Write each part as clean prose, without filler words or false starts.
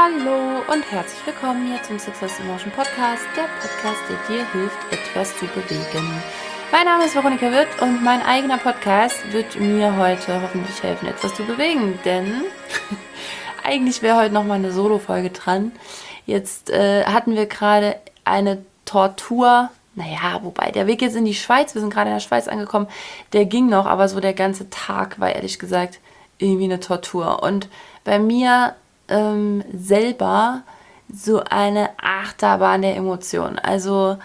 Hallo und herzlich willkommen hier zum Success Emotion Podcast, der Podcast, der dir hilft, etwas zu bewegen. Mein Name ist Veronika Wirth und mein eigener Podcast wird mir heute hoffentlich helfen, etwas zu bewegen, denn eigentlich wäre heute nochmal eine Solo-Folge dran. Jetzt hatten wir gerade eine Tortur, wobei der Weg jetzt in die Schweiz, wir sind gerade in der Schweiz angekommen, der ging noch, aber so der ganze Tag war ehrlich gesagt irgendwie eine Tortur. Und bei mir selber so eine Achterbahn der Emotionen. Also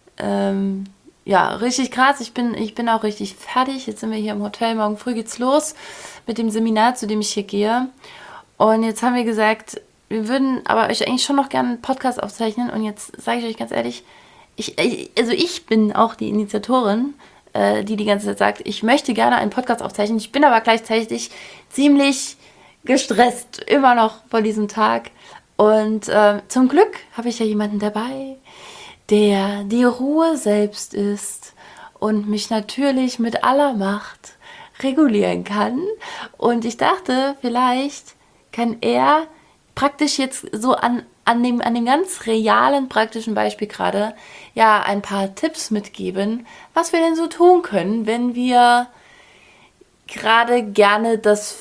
richtig krass. Ich bin auch richtig fertig. Jetzt sind wir hier im Hotel. Morgen früh geht's los mit dem Seminar, zu dem ich hier gehe. Und jetzt haben wir gesagt, wir würden aber euch eigentlich schon noch gerne einen Podcast aufzeichnen. Und jetzt sage ich euch ganz ehrlich, ich bin auch die Initiatorin, die ganze Zeit sagt, ich möchte gerne einen Podcast aufzeichnen. Ich bin aber gleichzeitig ziemlich gestresst, immer noch von diesem Tag. Und zum Glück habe ich ja jemanden dabei, der die Ruhe selbst ist und mich natürlich mit aller Macht regulieren kann. Und ich dachte, vielleicht kann er praktisch jetzt so an dem ganz realen, praktischen Beispiel gerade ja ein paar Tipps mitgeben, was wir denn so tun können, wenn wir gerade gerne das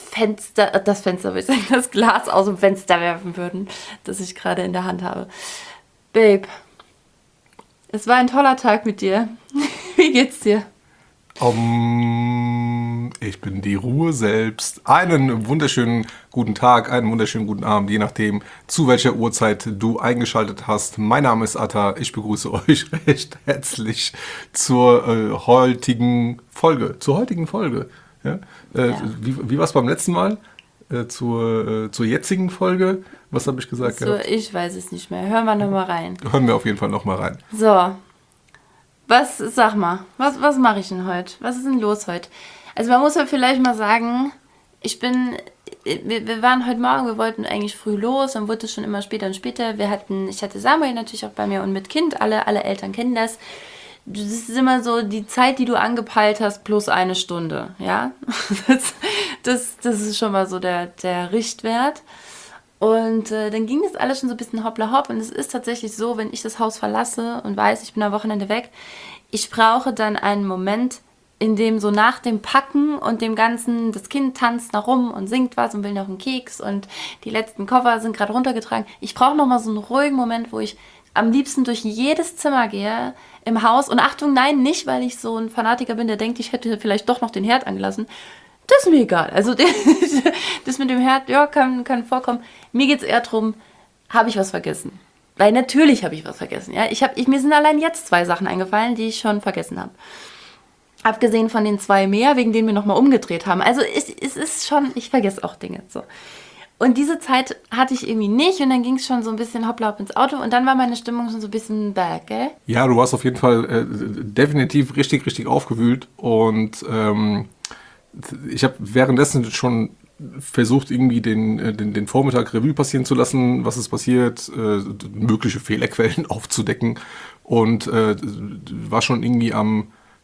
Glas aus dem Fenster werfen würden, das ich gerade in der Hand habe. Babe, es war ein toller Tag mit dir. Wie geht's dir? Ich bin die Ruhe selbst. Einen wunderschönen guten Tag, einen wunderschönen guten Abend, je nachdem, zu welcher Uhrzeit du eingeschaltet hast. Mein Name ist Atta. Ich begrüße euch recht herzlich zur heutigen Folge. Ja? Wie war es beim letzten Mal? Zur jetzigen Folge? Was habe ich gesagt? So, ich weiß es nicht mehr. Hören wir nochmal rein. Hören wir auf jeden Fall nochmal rein. So, sag mal, was mache ich denn heute? Was ist denn los heute? Also man muss ja vielleicht mal sagen, wir waren heute Morgen, wir wollten eigentlich früh los, dann wurde es schon immer später und später. Ich hatte Samuel natürlich auch bei mir und mit Kind, alle Eltern kennen das. Das ist immer so die Zeit, die du angepeilt hast, plus eine Stunde, ja. Das ist schon mal so der Richtwert. Und dann ging das alles schon so ein bisschen hoppla hopp. Und es ist tatsächlich so, wenn ich das Haus verlasse und weiß, ich bin am Wochenende weg, ich brauche dann einen Moment, in dem so nach dem Packen und dem Ganzen, das Kind tanzt noch rum und singt was und will noch einen Keks und die letzten Koffer sind gerade runtergetragen. Ich brauche nochmal so einen ruhigen Moment, wo ich am liebsten durch jedes Zimmer gehe im Haus. Und Achtung, nein, nicht, weil ich so ein Fanatiker bin, der denkt, ich hätte vielleicht doch noch den Herd angelassen. Das ist mir egal. Also das mit dem Herd, ja, kann vorkommen. Mir geht es eher darum, habe ich was vergessen? Weil natürlich habe ich was vergessen. Ja? Mir sind allein jetzt 2 Sachen eingefallen, die ich schon vergessen habe. Abgesehen von den 2 mehr, wegen denen wir nochmal umgedreht haben. Also es ist schon, ich vergesse auch Dinge. So. Und diese Zeit hatte ich irgendwie nicht und dann ging es schon so ein bisschen hoppla hopp ins Auto und dann war meine Stimmung schon so ein bisschen back, gell? Ja, du warst auf jeden Fall definitiv richtig aufgewühlt und ich habe währenddessen schon versucht, irgendwie den Vormittag Revue passieren zu lassen, was ist passiert, mögliche Fehlerquellen aufzudecken und war schon irgendwie am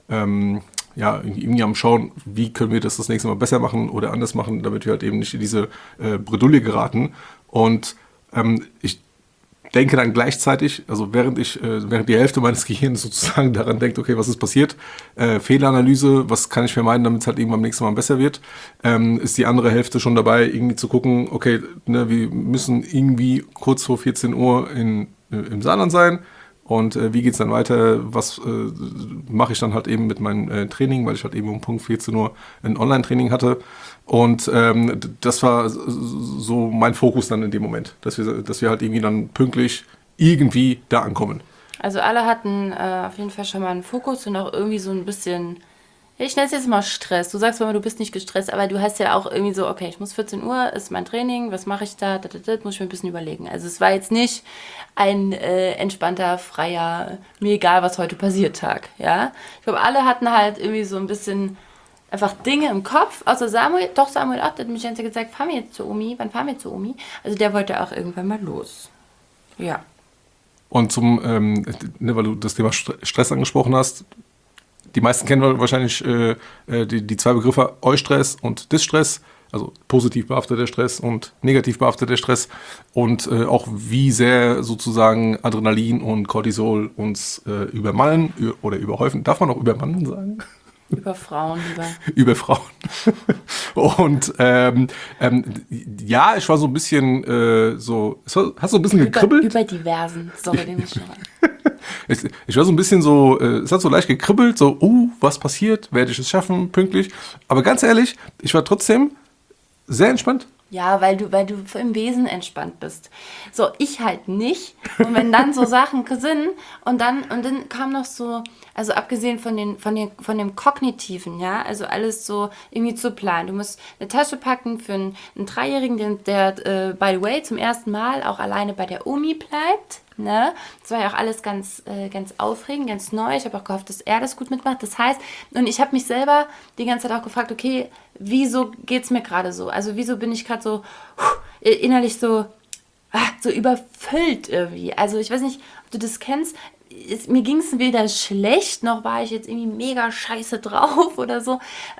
Schauen, wie können wir das nächste Mal besser machen oder anders machen, damit wir halt eben nicht in diese Bredouille geraten. Und ich denke dann gleichzeitig, also während die Hälfte meines Gehirns sozusagen daran denkt, okay, was ist passiert, Fehleranalyse, was kann ich vermeiden, damit es halt irgendwann beim nächsten Mal besser wird, ist die andere Hälfte schon dabei, irgendwie zu gucken, okay, wir müssen irgendwie kurz vor 14 Uhr im Saarland sein. Und wie geht's dann weiter? Was mache ich dann halt eben mit meinem Training, weil ich halt eben um Punkt 14 Uhr ein Online-Training hatte. Und das war so mein Fokus dann in dem Moment, dass wir halt irgendwie dann pünktlich irgendwie da ankommen. Also alle hatten auf jeden Fall schon mal einen Fokus und auch irgendwie so ein bisschen, ich nenne es jetzt mal Stress. Du sagst immer, du bist nicht gestresst, aber du hast ja auch irgendwie so, okay, ich muss 14 Uhr, ist mein Training, was mache ich da? Muss ich mir ein bisschen überlegen. Also es war jetzt nicht ein entspannter, freier, mir egal, was heute passiert Tag. Ja? Ich glaube, alle hatten halt irgendwie so ein bisschen einfach Dinge im Kopf, außer Samuel. Doch, Samuel auch, der hat mich ganz gesagt, wann fahren wir zu Omi? Also der wollte auch irgendwann mal los. Ja. Und weil du das Thema Stress angesprochen hast, die meisten kennen wahrscheinlich die 2 Begriffe Eustress und Distress. also positiv behafteter Stress und negativ behafteter Stress und auch wie sehr sozusagen Adrenalin und Cortisol uns übermannen oder überhäufen. Darf man auch übermannen sagen? Über Frauen lieber. Über Frauen. Und ja, ich war so ein bisschen hast so ein bisschen gekribbelt? Über diversen. Sorry, den muss ich schon mal. Ich war so ein bisschen so, es hat so leicht gekribbelt, so, was passiert? Werde ich es schaffen, pünktlich? Aber ganz ehrlich, ich war trotzdem sehr entspannt. Ja, weil du im Wesen entspannt bist. So, ich halt nicht. Und wenn dann so Sachen sind und dann kam noch so, also abgesehen von dem Kognitiven, ja, also alles so irgendwie zu planen. Du musst eine Tasche packen für einen Dreijährigen, der by the way, zum ersten Mal auch alleine bei der Omi bleibt. Ne? Das war ja auch alles ganz aufregend, ganz neu. Ich habe auch gehofft, dass er das gut mitmacht. Das heißt, und ich habe mich selber die ganze Zeit auch gefragt, okay, wieso geht es mir gerade so? Also wieso bin ich gerade so innerlich so überfüllt irgendwie? Also ich weiß nicht, ob du das kennst. Mir ging es weder schlecht, noch war ich jetzt irgendwie mega scheiße drauf oder so.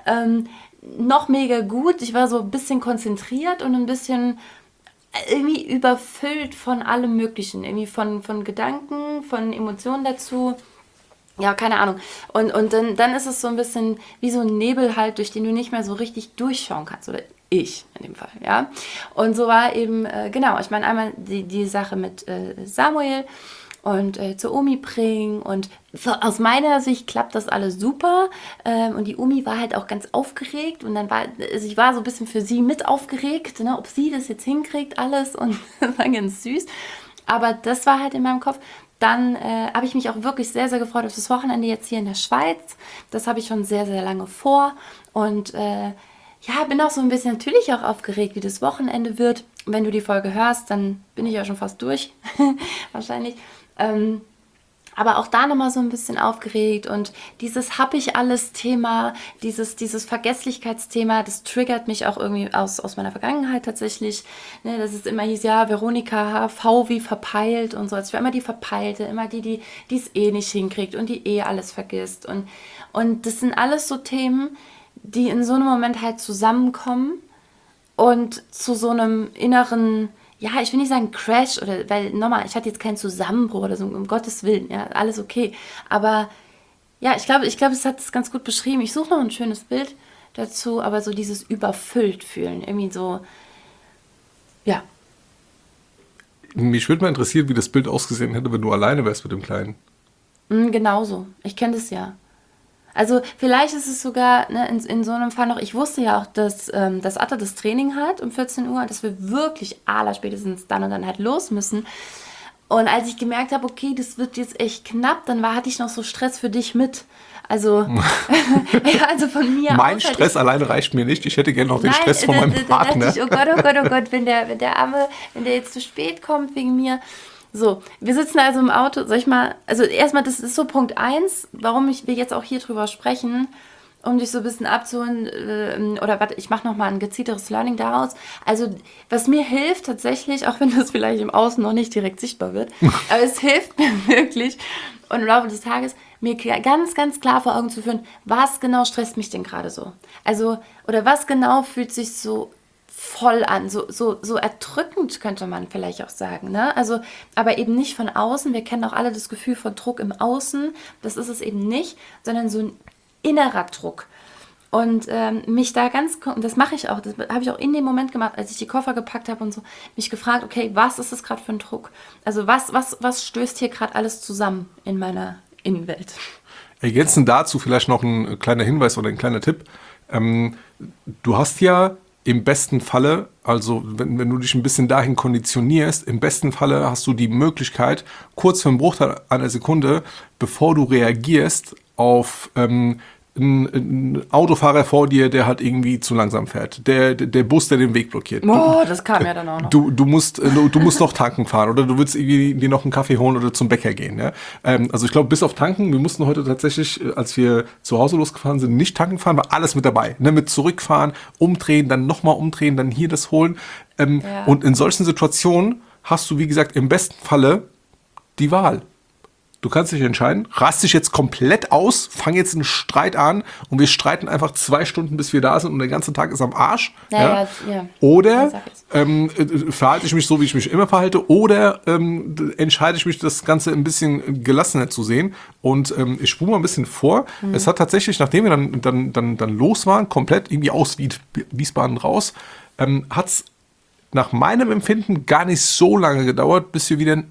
Noch mega gut. Ich war so ein bisschen konzentriert und ein bisschen irgendwie überfüllt von allem Möglichen. Irgendwie von Gedanken, von Emotionen dazu. Ja, keine Ahnung. Und dann ist es so ein bisschen wie so ein Nebel halt, durch den du nicht mehr so richtig durchschauen kannst. Oder ich in dem Fall, ja. Und so war eben, genau, ich meine einmal die Sache mit Samuel und zur Omi bringen. Und aus meiner Sicht klappt das alles super. Und die Omi war halt auch ganz aufgeregt. Und dann ich war so ein bisschen für sie mit aufgeregt, ne, ob sie das jetzt hinkriegt, alles. Und das war ganz süß. Aber das war halt in meinem Kopf. Dann habe ich mich auch wirklich sehr, sehr gefreut auf das Wochenende jetzt hier in der Schweiz. Das habe ich schon sehr, sehr lange vor. Und ja, bin auch so ein bisschen natürlich auch aufgeregt, wie das Wochenende wird. Wenn du die Folge hörst, dann bin ich ja schon fast durch. Wahrscheinlich. Aber auch da nochmal so ein bisschen aufgeregt und dieses hab ich alles Thema, dieses Vergesslichkeitsthema, das triggert mich auch irgendwie aus meiner Vergangenheit tatsächlich, ne, dass es immer hieß, ja, Veronika, V wie verpeilt und so, als wäre immer die Verpeilte, immer die es eh nicht hinkriegt und die eh alles vergisst und das sind alles so Themen, die in so einem Moment halt zusammenkommen und zu so einem inneren, ja, ich will nicht sagen Crash, weil nochmal, ich hatte jetzt keinen Zusammenbruch oder so, um Gottes Willen, ja, alles okay. Aber ja, ich glaube, es hat es ganz gut beschrieben. Ich suche noch ein schönes Bild dazu, aber so dieses überfüllt fühlen, irgendwie so, ja. Mich würde mal interessieren, wie das Bild ausgesehen hätte, wenn du alleine wärst mit dem Kleinen. Genauso, ich kenne das ja. Also vielleicht ist es sogar in so einem Fall noch, ich wusste ja auch, dass Atta das Training hat um 14 Uhr, dass wir wirklich allerspätestens dann und dann halt los müssen. Und als ich gemerkt habe, okay, das wird jetzt echt knapp, dann hatte ich noch so Stress für dich mit. Also, ja, also von mir Mein Stress alleine reicht mir nicht. Ich hätte gerne noch den Stress von meinem Partner. Oh Gott, oh Gott, oh Gott, wenn der Arme, wenn der jetzt zu spät kommt wegen mir. So, wir sitzen also im Auto, soll ich mal, also erstmal, das ist so Punkt 1, warum wir jetzt auch hier drüber sprechen, um dich so ein bisschen abzuholen, oder warte, ich mache nochmal ein gezielteres Learning daraus. Also, was mir hilft tatsächlich, auch wenn das vielleicht im Außen noch nicht direkt sichtbar wird, aber es hilft mir wirklich und im Laufe des Tages mir ganz, ganz klar vor Augen zu führen, was genau stresst mich denn gerade so? Also, oder was genau fühlt sich so voll an, so erdrückend könnte man vielleicht auch sagen, ne? Also, aber eben nicht von außen. Wir kennen auch alle das Gefühl von Druck im Außen. Das ist es eben nicht, sondern so ein innerer Druck. Und mich da und das mache ich auch, das habe ich auch in dem Moment gemacht, als ich die Koffer gepackt habe und so, mich gefragt, okay, was ist das gerade für ein Druck? Also was stößt hier gerade alles zusammen in meiner Innenwelt? Ergänzend dazu vielleicht noch ein kleiner Hinweis oder ein kleiner Tipp. Du hast ja im besten Falle, also wenn du dich ein bisschen dahin konditionierst, im besten Falle hast du die Möglichkeit, kurz für einen Bruchteil einer Sekunde, bevor du reagierst auf ein Autofahrer vor dir, der halt irgendwie zu langsam fährt. Der Bus, der den Weg blockiert. Oh, das kam ja dann auch noch. Du musst noch tanken fahren oder du willst irgendwie dir noch einen Kaffee holen oder zum Bäcker gehen. Ja? Also ich glaube, bis auf tanken, wir mussten heute tatsächlich, als wir zu Hause losgefahren sind, nicht tanken fahren, war alles mit dabei. Ne? Mit zurückfahren, umdrehen, dann nochmal umdrehen, dann hier das holen. Und in solchen Situationen hast du, wie gesagt, im besten Falle die Wahl. du kannst dich entscheiden, rast dich jetzt komplett aus, fang jetzt einen Streit an und wir streiten einfach 2 Stunden, bis wir da sind und der ganze Tag ist am Arsch. Ja. Oder verhalte ich mich so, wie ich mich immer verhalte, oder entscheide ich mich, das Ganze ein bisschen gelassener zu sehen. Und ich spule mal ein bisschen vor. Es hat tatsächlich, nachdem wir dann los waren, komplett irgendwie aus Wiesbaden raus, hat es nach meinem Empfinden gar nicht so lange gedauert, bis wir wieder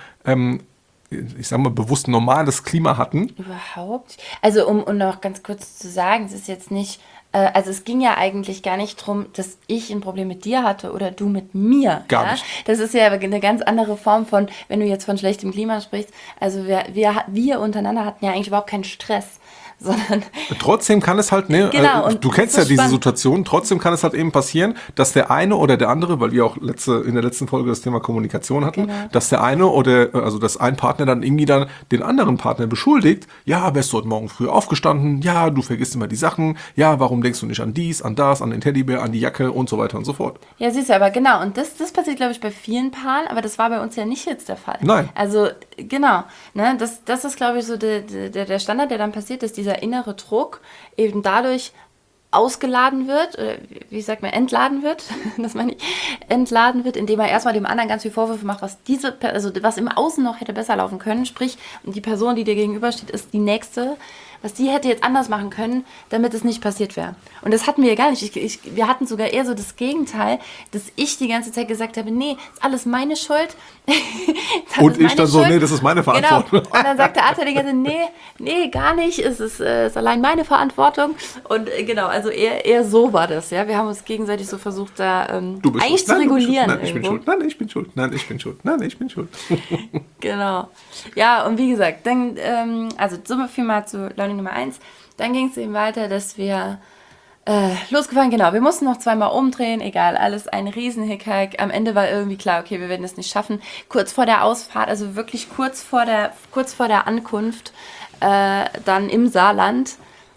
ich sag mal, bewusst normales Klima hatten. Überhaupt? Also um noch ganz kurz zu sagen, es ist jetzt nicht, also es ging ja eigentlich gar nicht darum, dass ich ein Problem mit dir hatte oder du mit mir. Gar nicht. Das ist ja eine ganz andere Form von, wenn du jetzt von schlechtem Klima sprichst, also wir untereinander hatten ja eigentlich überhaupt keinen Stress. Sondern trotzdem kann es halt, genau, und du kennst ja diese spannend. Situation, trotzdem kann es halt eben passieren, dass der eine oder der andere, weil wir auch in der letzten Folge das Thema Kommunikation hatten, Genau. dass der eine dass ein Partner dann irgendwie dann den anderen Partner beschuldigt, ja, wärst du heute Morgen früh aufgestanden, ja, du vergisst immer die Sachen, ja, warum denkst du nicht an dies, an das, an den Teddybär, an die Jacke und so weiter und so fort. Ja, siehst du, aber genau, und das passiert, glaube ich, bei vielen Paaren, aber das war bei uns ja nicht jetzt der Fall. Nein. Also, genau, ne, das ist, glaube ich, so der Standard, der dann passiert, dass dieser innere Druck eben dadurch ausgeladen wird, oder wie sagt man, entladen wird, das meine ich, entladen wird, indem er erstmal dem anderen ganz viel Vorwürfe macht, was im Außen noch hätte besser laufen können, sprich, die Person, die dir gegenübersteht, ist die nächste, was die hätte jetzt anders machen können, damit es nicht passiert wäre. Und das hatten wir ja gar nicht. Wir hatten sogar eher so das Gegenteil, dass ich die ganze Zeit gesagt habe, nee, ist alles meine Schuld. Und ich dann so, nee, das ist meine Verantwortung. Genau. Und dann sagt der Arthur die ganze Zeit, nee, gar nicht, es ist allein meine Verantwortung. Und genau, also eher so war das. Ja, wir haben uns gegenseitig so versucht, da eigentlich zu regulieren. Nein, ich bin schuld. Nein, ich bin schuld. Nein, ich bin schuld. Nein, ich bin schuld. Genau. Ja, und wie gesagt, dann, also so viel mal zu Learning Nummer 1. Dann ging es eben weiter, dass wir losgefahren, genau, wir mussten noch 2-mal umdrehen, egal, alles ein Riesen-Hickhack. Am Ende war irgendwie klar, okay, wir werden es nicht schaffen. Kurz vor der Ausfahrt, also wirklich kurz vor der Ankunft, dann im Saarland,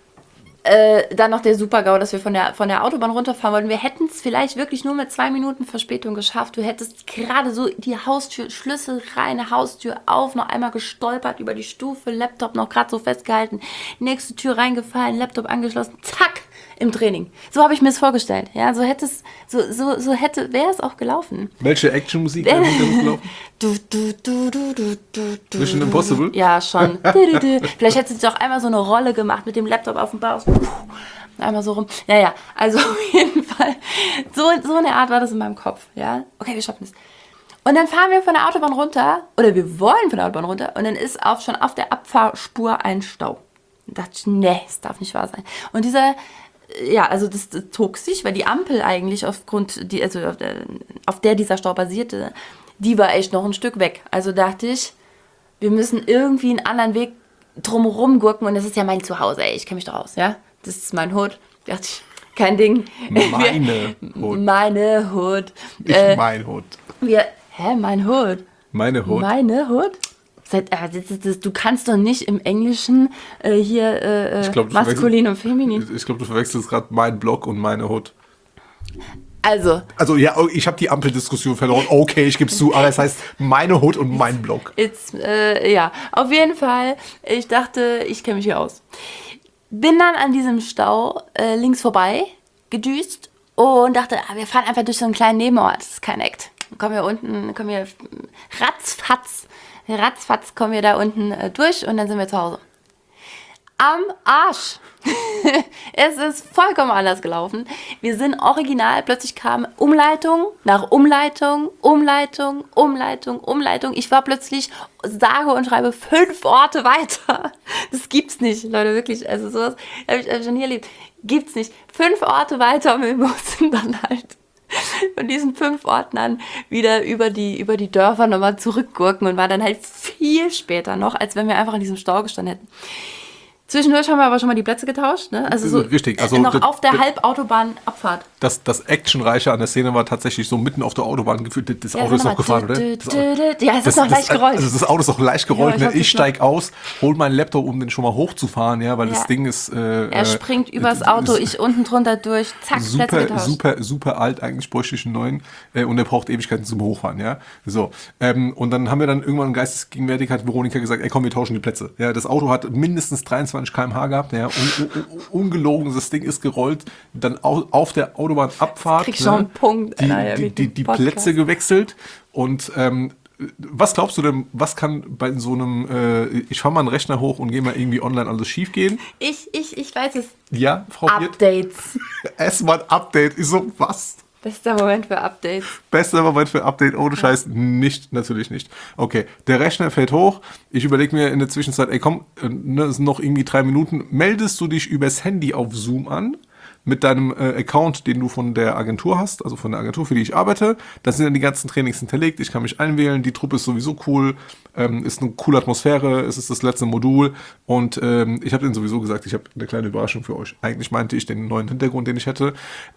dann noch der Super-GAU, dass wir von der Autobahn runterfahren wollten. Wir hätten es vielleicht wirklich nur mit 2 Minuten Verspätung geschafft. Du hättest gerade so die Haustür, Schlüssel rein, Haustür auf, noch einmal gestolpert über die Stufe, Laptop noch gerade so festgehalten, nächste Tür reingefallen, Laptop angeschlossen, zack, im Training. So habe ich mir es vorgestellt. Ja, wäre es auch gelaufen. Welche Actionmusik wäre gelaufen? Mission Impossible? Ja, schon. Vielleicht hättest du doch einmal so eine Rolle gemacht mit dem Laptop auf dem Bauch. Einmal so rum. Naja, also auf jeden Fall. So eine Art war das in meinem Kopf. Ja, okay, wir schaffen es. Und dann fahren wir von der Autobahn runter, oder wir wollen von der Autobahn runter, und dann ist schon auf der Abfahrspur ein Stau. Da dachte ich, nee, das darf nicht wahr sein. Und das zog sich, weil die Ampel eigentlich auf der dieser Stau basierte, die war echt noch ein Stück weg. Also dachte ich, wir müssen irgendwie einen anderen Weg drumherum gurken, und das ist ja mein Zuhause, ey, ich kenne mich doch aus, ja? Das ist mein Hood. Dachte ich, kein Ding. Meine Hood. Meine Hood. Mein Hood. Mein Hood? Meine Hood. Meine Hood? Du kannst doch nicht im Englischen maskulin und feminin. Ich glaube, du verwechselst gerade mein Blog und meine Hood. Also ja, ich habe die Ampeldiskussion verloren. Okay, ich gebe es zu, aber es heißt meine Hood und mein Blog. Auf jeden Fall. Ich dachte, ich kenne mich hier aus. Bin dann an diesem Stau links vorbei gedüst und dachte, wir fahren einfach durch so einen kleinen Nebenort. Das ist kein Act. Kommen wir ratzfatz kommen wir da unten durch, und dann sind wir zu Hause. Am Arsch. Es ist vollkommen anders gelaufen. Wir sind original, plötzlich kam Umleitung nach Umleitung, Umleitung, Umleitung, Umleitung. Ich war plötzlich, sage und schreibe, 5 Orte weiter. Das gibt's nicht, Leute, wirklich. Also sowas habe ich schon nie erlebt. Gibt's nicht. 5 Orte weiter, und wir mussten dann halt von diesen 5 Orten an wieder über die Dörfer nochmal zurückgurken, und war dann halt viel später noch, als wenn wir einfach in diesem Stau gestanden hätten. Zwischendurch haben wir aber schon mal die Plätze getauscht, ne? Also so Richtig, also noch auf der Halbautobahnabfahrt. Das Actionreiche an der Szene war tatsächlich so mitten auf der Autobahn gefühlt. Das Auto ist noch gefahren, oder? Ja, es ist noch leicht gerollt. Also das Auto ist noch leicht gerollt. Ja, ich steig aus, hol meinen Laptop, um den schon mal hochzufahren, ja, weil das Ding ist. Er springt übers Auto, ich unten drunter durch, zack, Plätze getauscht. Super alt, eigentlich bräuchte ich einen neuen. Und er braucht Ewigkeiten zum Hochfahren, ja. So. Und dann haben wir dann irgendwann geistesgegenwärtig, hat Veronika gesagt, ey komm, wir tauschen die Plätze. Ja, das Auto hat mindestens 23 km/h gehabt, ja, ungelogen, das Ding ist gerollt, dann auf der Autobahnabfahrt krieg schon einen Punkt, die Plätze gewechselt und was glaubst du denn, was kann bei so einem, ich fahre mal einen Rechner hoch und gehe mal irgendwie online alles schief gehen? Ich weiß es. Ja, Frau Updates. Erstmal ein Update, ich so, was? Bester Moment für Updates. Bester Moment für Update, ohne Scheiß, natürlich nicht. Okay, der Rechner fällt hoch, ich überlege mir in der Zwischenzeit, ey komm, es sind noch irgendwie 3 Minuten, meldest du dich übers Handy auf Zoom an, mit deinem Account, den du von der Agentur hast, also von der Agentur, für die ich arbeite. Da sind dann die ganzen Trainings hinterlegt. Ich kann mich einwählen. Die Truppe ist sowieso cool. Ist eine coole Atmosphäre. Es ist das letzte Modul. Und ich habe denen sowieso gesagt, ich habe eine kleine Überraschung für euch. Eigentlich meinte ich den neuen Hintergrund, den ich hätte.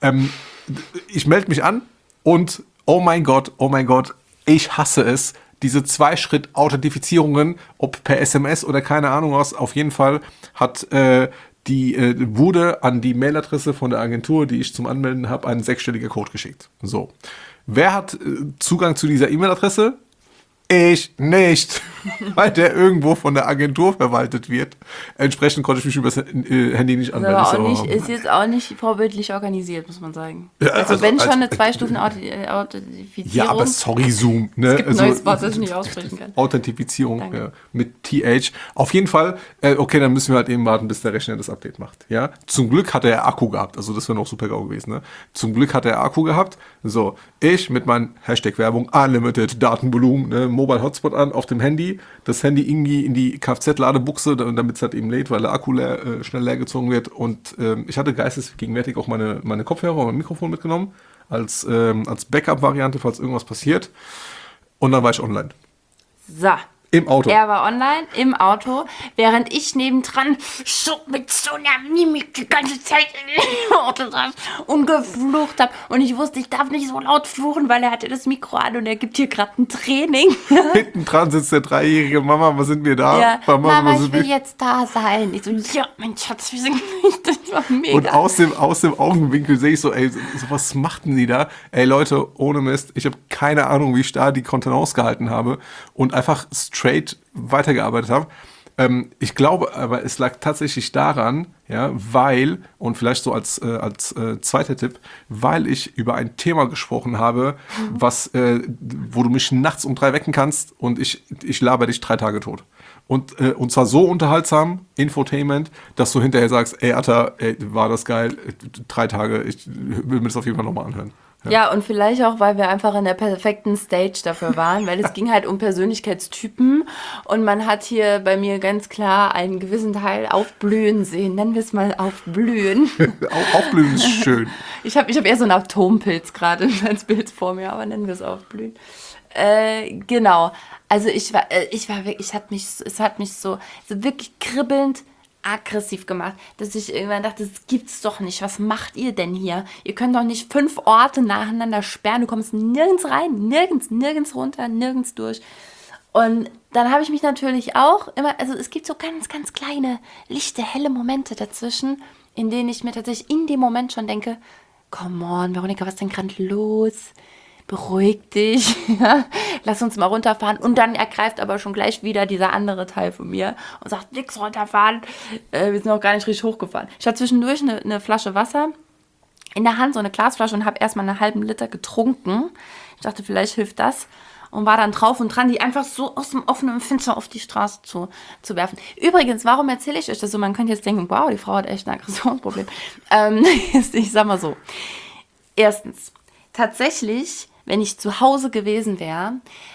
Ich melde mich an und oh mein Gott, ich hasse es. Diese 2-Schritt-Authentifizierungen, ob per SMS oder keine Ahnung was, auf jeden Fall hat die wurde an die Mailadresse von der Agentur, die ich zum Anmelden habe, ein 6-stelliger Code geschickt. So. Wer hat Zugang zu dieser E-Mail-Adresse? Ich nicht, weil der irgendwo von der Agentur verwaltet wird. Entsprechend konnte ich mich über das Handy nicht anmelden. Ist jetzt auch nicht vorbildlich organisiert, muss man sagen. Ja, also wenn schon eine 2-Stufen-Authentifizierung. Ja, aber sorry, Zoom. Ne? Es gibt ein neues Wort, das ich nicht aussprechen kann. Authentifizierung mit TH. Auf jeden Fall, okay, dann müssen wir halt eben warten, bis der Rechner das Update macht. Ja? Zum Glück hat er Akku gehabt, also das wäre noch super GAU gewesen. Ne? Zum Glück hat er Akku gehabt. So, ich mit meinem Hashtag-Werbung, Unlimited Datenvolumen, ne? Mobile Hotspot an auf dem Handy, das Handy irgendwie in die Kfz-Ladebuchse, damit es halt eben lädt, weil der Akku schnell leer gezogen wird. Und ich hatte geistesgegenwärtig auch meine Kopfhörer und mein Mikrofon mitgenommen, als Backup-Variante, falls irgendwas passiert. Und dann war ich online. So. Im Auto. Er war online, im Auto, während ich nebendran so mit so einer Mimik die ganze Zeit im Auto saß und geflucht habe. Und ich wusste, ich darf nicht so laut fluchen, weil er hatte das Mikro an und er gibt hier gerade ein Training. Hinten dran sitzt der 3-jährige Mama, was sind wir da? Ja, Mama, ich will jetzt da sein. Ich so, ja, mein Schatz, wir sind nicht. Das war mega. Und aus dem Augenwinkel sehe ich so, ey, so, was machten die da? Ey, Leute, ohne Mist, ich habe keine Ahnung, wie ich da die Kontenance gehalten habe und einfach straight weitergearbeitet habe. Ich glaube, aber es lag tatsächlich daran, ja, weil, und vielleicht so als zweiter Tipp, weil ich über ein Thema gesprochen habe, wo du mich nachts um 3 wecken kannst und ich laber dich 3 Tage tot. Und zwar so unterhaltsam, Infotainment, dass du hinterher sagst, ey Atta, war das geil, 3 Tage, ich will mir das auf jeden Fall nochmal anhören. Ja, und vielleicht auch, weil wir einfach in der perfekten Stage dafür waren, weil es ging halt um Persönlichkeitstypen und man hat hier bei mir ganz klar einen gewissen Teil aufblühen sehen. Nennen wir es mal aufblühen. Aufblühen ist schön. Ich hab eher so einen Atompilz gerade als Bild vor mir, aber nennen wir es aufblühen. Genau. Also es hat mich so wirklich kribbelnd aggressiv gemacht, dass ich irgendwann dachte, das gibt's doch nicht. Was macht ihr denn hier? Ihr könnt doch nicht 5 Orte nacheinander sperren. Du kommst nirgends rein, nirgends runter, nirgends durch. Und dann habe ich mich natürlich auch immer, also es gibt so ganz, ganz kleine, lichte, helle Momente dazwischen, in denen ich mir tatsächlich in dem Moment schon denke, come on, Veronika, was ist denn gerade los? Beruhig dich, ja, lass uns mal runterfahren. Und dann ergreift aber schon gleich wieder dieser andere Teil von mir und sagt, nix runterfahren, wir sind noch gar nicht richtig hochgefahren. Ich hatte zwischendurch eine Flasche Wasser in der Hand, so eine Glasflasche, und habe erstmal einen halben Liter getrunken. Ich dachte, vielleicht hilft das. Und war dann drauf und dran, die einfach so aus dem offenen Fenster auf die Straße zu werfen. Übrigens, warum erzähle ich euch das so? Man könnte jetzt denken, wow, die Frau hat echt ein Aggressionsproblem. Ich sag mal so. Erstens, tatsächlich, wenn ich zu Hause gewesen wäre,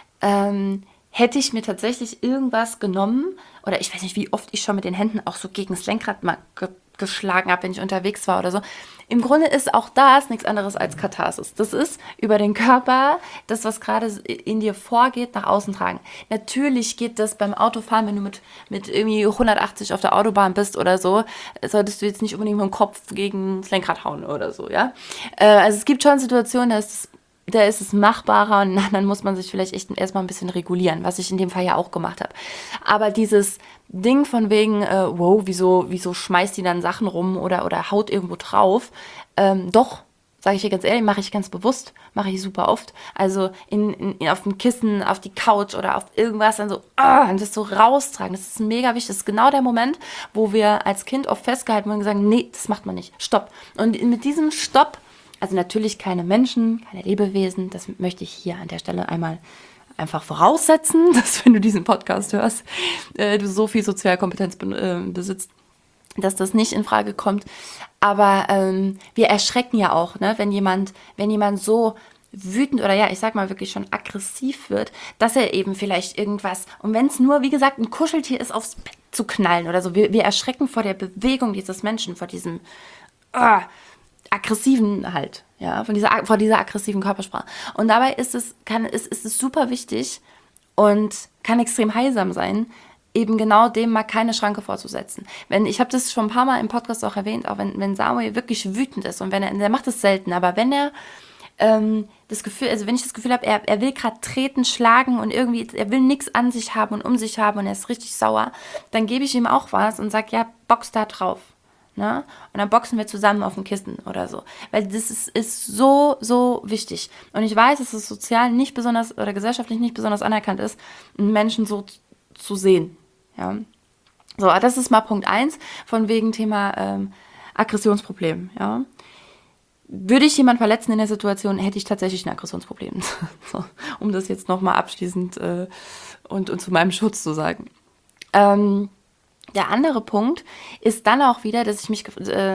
hätte ich mir tatsächlich irgendwas genommen, oder ich weiß nicht, wie oft ich schon mit den Händen auch so gegen das Lenkrad mal geschlagen habe, wenn ich unterwegs war oder so, im Grunde ist auch das nichts anderes als Katharsis. Das ist über den Körper, das, was gerade in dir vorgeht, nach außen tragen. Natürlich geht das beim Autofahren, wenn du mit irgendwie 180 auf der Autobahn bist oder so, solltest du jetzt nicht unbedingt mit dem Kopf gegen das Lenkrad hauen oder so, ja. Also es gibt schon Situationen, da ist es machbarer und dann muss man sich vielleicht echt erstmal ein bisschen regulieren, was ich in dem Fall ja auch gemacht habe. Aber dieses Ding von wegen, wow, wieso schmeißt die dann Sachen rum oder haut irgendwo drauf, doch, sage ich dir ganz ehrlich, mache ich ganz bewusst, mache ich super oft. Also auf dem Kissen, auf die Couch oder auf irgendwas dann so, das so raustragen, das ist mega wichtig. Das ist genau der Moment, wo wir als Kind oft festgehalten wurden und gesagt, nee, das macht man nicht, stopp. Und mit diesem Stopp, also natürlich keine Menschen, keine Lebewesen, das möchte ich hier an der Stelle einmal einfach voraussetzen, dass wenn du diesen Podcast hörst, du so viel Sozialkompetenz besitzt, dass das nicht in Frage kommt. Aber wir erschrecken ja auch, ne, wenn jemand so wütend oder ja, ich sag mal wirklich schon aggressiv wird, dass er eben vielleicht irgendwas, und wenn es nur, wie gesagt, ein Kuscheltier ist, aufs Bett zu knallen oder so, wir erschrecken vor der Bewegung dieses Menschen, vor diesem aggressiven halt, ja, vor dieser aggressiven Körpersprache. Und dabei ist es super wichtig und kann extrem heilsam sein, eben genau dem mal keine Schranke vorzusetzen. Ich habe das schon ein paar Mal im Podcast auch erwähnt, auch wenn Samuel wirklich wütend ist und der macht es selten, aber wenn er das Gefühl, also wenn ich das Gefühl habe, er will gerade treten, schlagen und irgendwie, er will nichts an sich haben und um sich haben und er ist richtig sauer, dann gebe ich ihm auch was und sage, ja, box da drauf. Ne? Und dann boxen wir zusammen auf dem Kissen oder so. Weil das ist so, so wichtig. Und ich weiß, dass es sozial nicht besonders oder gesellschaftlich nicht besonders anerkannt ist, einen Menschen so zu sehen. Ja? So, das ist mal Punkt 1 von wegen Thema Aggressionsproblem. Ja? Würde ich jemanden verletzen in der Situation, hätte ich tatsächlich ein Aggressionsproblem. So, um das jetzt nochmal abschließend und zu meinem Schutz zu sagen. Der andere Punkt ist dann auch wieder, dass ich mich,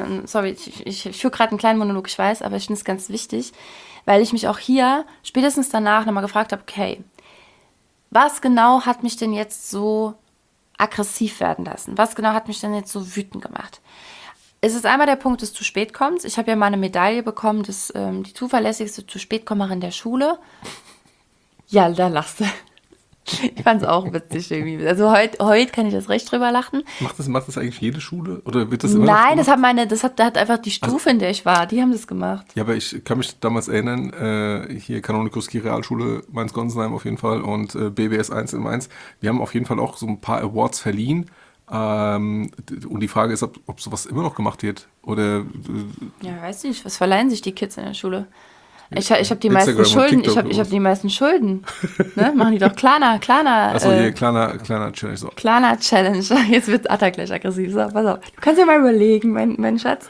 ich führe gerade einen kleinen Monolog, ich weiß, aber ich finde es ganz wichtig, weil ich mich auch hier spätestens danach nochmal gefragt habe, okay, was genau hat mich denn jetzt so aggressiv werden lassen? Was genau hat mich denn jetzt so wütend gemacht? Es ist einmal der Punkt des zu spät kommens. Ich habe ja mal eine Medaille bekommen, die zuverlässigste zu spät-Kommerin der Schule. Ja, da lachst du. Ich fand es auch witzig irgendwie. Also heute kann ich das recht drüber lachen. Macht das eigentlich jede Schule? Oder wird das immer Nein, noch gemacht? das hat einfach die Stufe, in der ich war, die haben das gemacht. Ja, aber ich kann mich damals erinnern, hier Kanonikuski Realschule Mainz-Gonsenheim auf jeden Fall und BBS 1 in Mainz. Wir haben auf jeden Fall auch so ein paar Awards verliehen. Und die Frage ist, ob sowas immer noch gemacht wird. Oder Ja, weiß nicht, was verleihen sich die Kids in der Schule? Ich habe die Instagram meisten und Schulden. TikTok Ich habe die meisten Schulden. Ne? Machen die doch Klarna. Achso, hier, kleiner Challenge. So. Klarna Challenge. Jetzt wird Atta gleich aggressiv. So, pass auf. Du kannst ja mal überlegen, mein Schatz.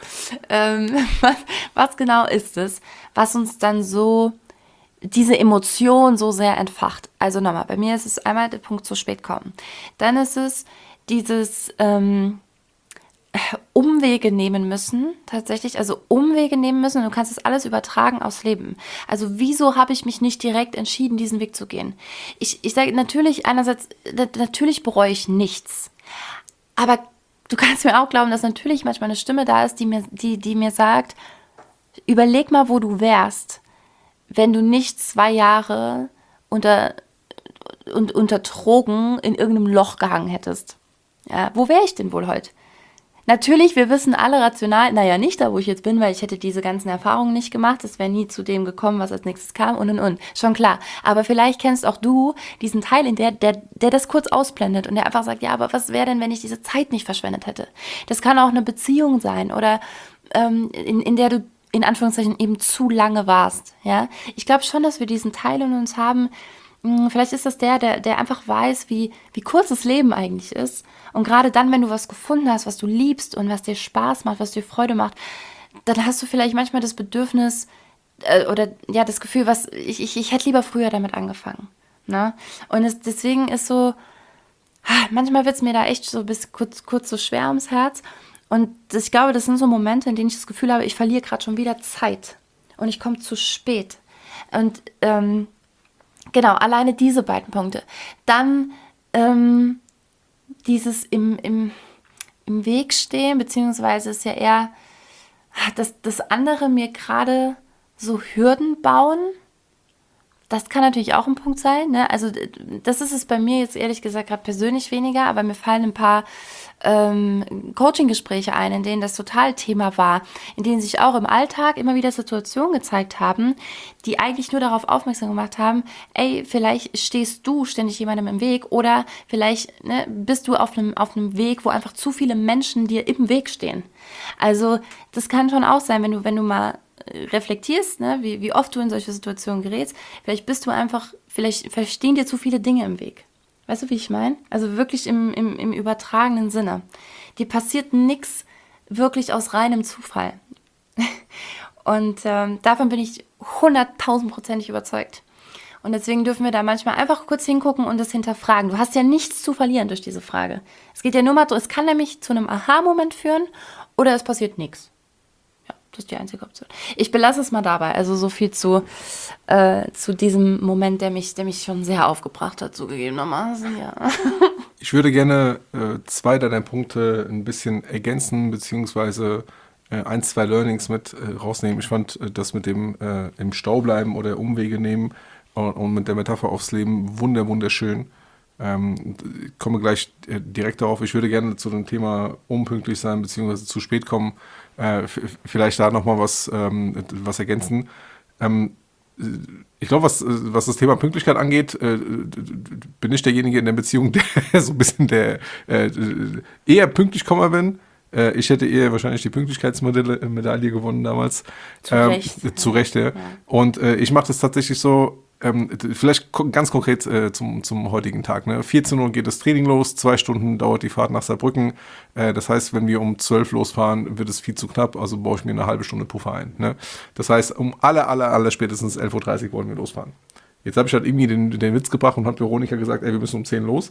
Was genau ist es, was uns dann so diese Emotion so sehr entfacht? Also nochmal, bei mir ist es einmal der Punkt zu spät kommen. Dann ist es dieses Umwege nehmen müssen, tatsächlich, also Umwege nehmen müssen, und du kannst das alles übertragen aufs Leben. Also wieso habe ich mich nicht direkt entschieden, diesen Weg zu gehen? Ich sage natürlich einerseits, natürlich bereue ich nichts, aber du kannst mir auch glauben, dass natürlich manchmal eine Stimme da ist, die mir sagt, überleg mal, wo du wärst, wenn du nicht 2 Jahre unter Drogen in irgendeinem Loch gehangen hättest. Ja, wo wäre ich denn wohl heute? Natürlich, wir wissen alle rational, naja, nicht da, wo ich jetzt bin, weil ich hätte diese ganzen Erfahrungen nicht gemacht, es wäre nie zu dem gekommen, was als nächstes kam und. Schon klar. Aber vielleicht kennst auch du diesen Teil, in der das kurz ausblendet und der einfach sagt, ja, aber was wäre denn, wenn ich diese Zeit nicht verschwendet hätte? Das kann auch eine Beziehung sein oder in der du in Anführungszeichen eben zu lange warst. Ja? Ich glaube schon, dass wir diesen Teil in uns haben. Vielleicht ist das der einfach weiß, wie kurz das Leben eigentlich ist. Und gerade dann, wenn du was gefunden hast, was du liebst und was dir Spaß macht, was dir Freude macht, dann hast du vielleicht manchmal das Bedürfnis oder ja das Gefühl, ich hätte lieber früher damit angefangen. Ne? Und deswegen ist so, manchmal wird es mir da echt so bis kurz so schwer ums Herz. Und ich glaube, das sind so Momente, in denen ich das Gefühl habe, ich verliere gerade schon wieder Zeit und ich komme zu spät. Und genau, alleine diese beiden Punkte. Dann dieses im Weg stehen, beziehungsweise ist ja eher, dass andere mir gerade so Hürden bauen. Das kann natürlich auch ein Punkt sein. Ne? Also das ist es bei mir jetzt ehrlich gesagt gerade persönlich weniger, aber mir fallen ein paar Coaching-Gespräche ein, in denen das total Thema war, in denen sich auch im Alltag immer wieder Situationen gezeigt haben, die eigentlich nur darauf aufmerksam gemacht haben, ey, vielleicht stehst du ständig jemandem im Weg oder vielleicht bist du auf einem Weg, wo einfach zu viele Menschen dir im Weg stehen. Also das kann schon auch sein, wenn du mal reflektierst, ne, wie oft du in solche Situationen gerätst, vielleicht stehen dir zu viele Dinge im Weg. Weißt du, wie ich meine? Also wirklich im übertragenen Sinne. Dir passiert nichts wirklich aus reinem Zufall. Und davon bin ich 100.000%ig überzeugt. Und deswegen dürfen wir da manchmal einfach kurz hingucken und das hinterfragen. Du hast ja nichts zu verlieren durch diese Frage. Es geht ja nur mal so, es kann nämlich zu einem Aha-Moment führen oder es passiert nichts. Das ist die einzige Option. Ich belasse es mal dabei. Also so viel zu diesem Moment, der mich schon sehr aufgebracht hat, zugegebenermaßen. Ja. Ich würde gerne 2 deiner Punkte ein bisschen ergänzen, beziehungsweise 1, 2 Learnings mit rausnehmen. Ich fand das mit dem im Stau bleiben oder Umwege nehmen und mit der Metapher aufs Leben wunderschön. Ich komme gleich direkt darauf. Ich würde gerne zu dem Thema unpünktlich sein, beziehungsweise zu spät kommen, vielleicht da nochmal was ergänzen. Ich glaube, was das Thema Pünktlichkeit angeht, bin ich derjenige in der Beziehung, der so ein bisschen der eher Pünktlichkommer bin. Ich hätte eher wahrscheinlich die Pünktlichkeitsmedaille gewonnen damals. Zu Recht. Zu Recht, ja. Und ich mache das tatsächlich so, vielleicht ganz konkret zum heutigen Tag. Ne? 14 Uhr geht das Training los, 2 Stunden dauert die Fahrt nach Saarbrücken. Das heißt, wenn wir um 12 losfahren, wird es viel zu knapp, also baue ich mir eine halbe Stunde Puffer ein. Ne? Das heißt, um aller spätestens 11.30 Uhr wollen wir losfahren. Jetzt habe ich halt irgendwie den Witz gebracht und hat Veronika gesagt, ey, wir müssen um 10 los.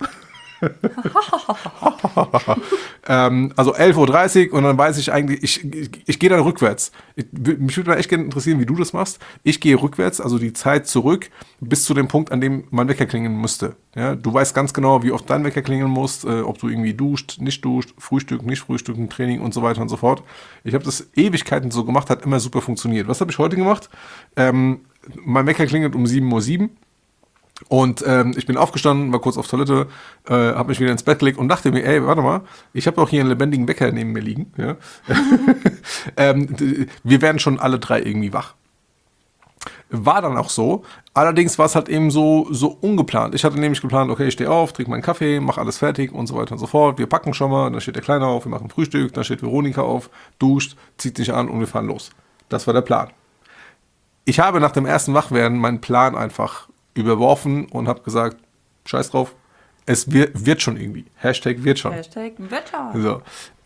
Also 11.30 Uhr und dann weiß ich eigentlich, ich gehe dann rückwärts. Mich würde mal echt gerne interessieren, wie du das machst. Ich gehe rückwärts, also die Zeit zurück, bis zu dem Punkt, an dem mein Wecker klingeln müsste. Ja, du weißt ganz genau, wie oft dein Wecker klingeln muss, ob du irgendwie duscht, nicht duscht, Frühstück, nicht Frühstücken, Training und so weiter und so fort. Ich habe das Ewigkeiten so gemacht, hat immer super funktioniert. Was habe ich heute gemacht? Mein Wecker klingelt um 7.07 Uhr. Und ich bin aufgestanden, war kurz auf Toilette, habe mich wieder ins Bett gelegt und dachte mir, ey, warte mal, ich habe doch hier einen lebendigen Wecker neben mir liegen. Ja? Wir werden schon alle 3 irgendwie wach. War dann auch so, allerdings war es halt eben so ungeplant. Ich hatte nämlich geplant, okay, ich stehe auf, trinke meinen Kaffee, mache alles fertig und so weiter und so fort. Wir packen schon mal, dann steht der Kleine auf, wir machen Frühstück, dann steht Veronika auf, duscht, zieht sich an und wir fahren los. Das war der Plan. Ich habe nach dem ersten Wachwerden meinen Plan einfach überworfen und habe gesagt, scheiß drauf, es wird schon irgendwie. Hashtag wird schon. Hashtag wird schon. So.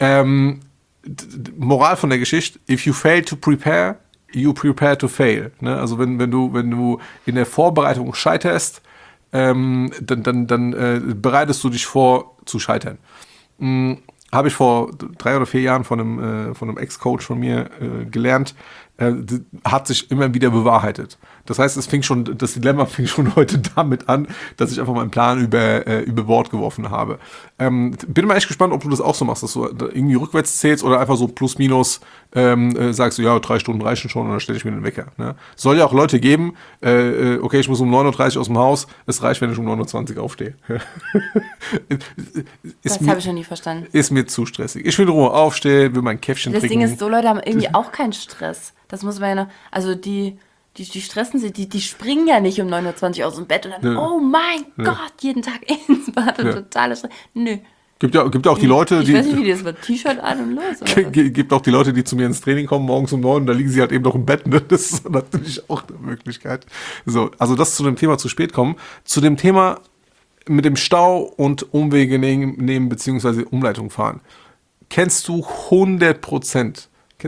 Moral von der Geschichte, if you fail to prepare, you prepare to fail. Ne? Also wenn du in der Vorbereitung scheiterst, dann bereitest du dich vor zu scheitern. Habe ich vor 3 oder 4 Jahren von einem Ex-Coach von mir gelernt, hat sich immer wieder bewahrheitet. Das heißt, das Dilemma fing schon heute damit an, dass ich einfach meinen Plan über Bord geworfen habe. Bin mal echt gespannt, ob du das auch so machst, dass du irgendwie rückwärts zählst oder einfach so plus minus sagst du, ja, 3 Stunden reichen schon und dann stelle ich mir den Wecker. Ne? Soll ja auch Leute geben, okay, ich muss um 9.30 Uhr aus dem Haus, es reicht, wenn ich um 9.20 Uhr aufstehe. Das habe ich noch nie verstanden. Ist mir zu stressig. Ich will in Ruhe aufstehen, will mein Käffchen Das trinken. Ding ist, so Leute haben irgendwie auch keinen Stress. Das muss man ja noch, also die stressen sich, die springen ja nicht um 9.20 Uhr aus dem Bett und dann, oh mein Gott, jeden Tag ins Bad und totale Stress. Nö. Gibt ja auch die Leute, ich weiß nicht, wie das wird, T-Shirt an und los. Oder? Gibt auch die Leute, die zu mir ins Training kommen, morgens um 9 und da liegen sie halt eben noch im Bett. Ne? Das ist natürlich auch eine Möglichkeit. So, also das zu dem Thema zu spät kommen. Zu dem Thema mit dem Stau und Umwege nehmen beziehungsweise Umleitung fahren. Kennst du 100%.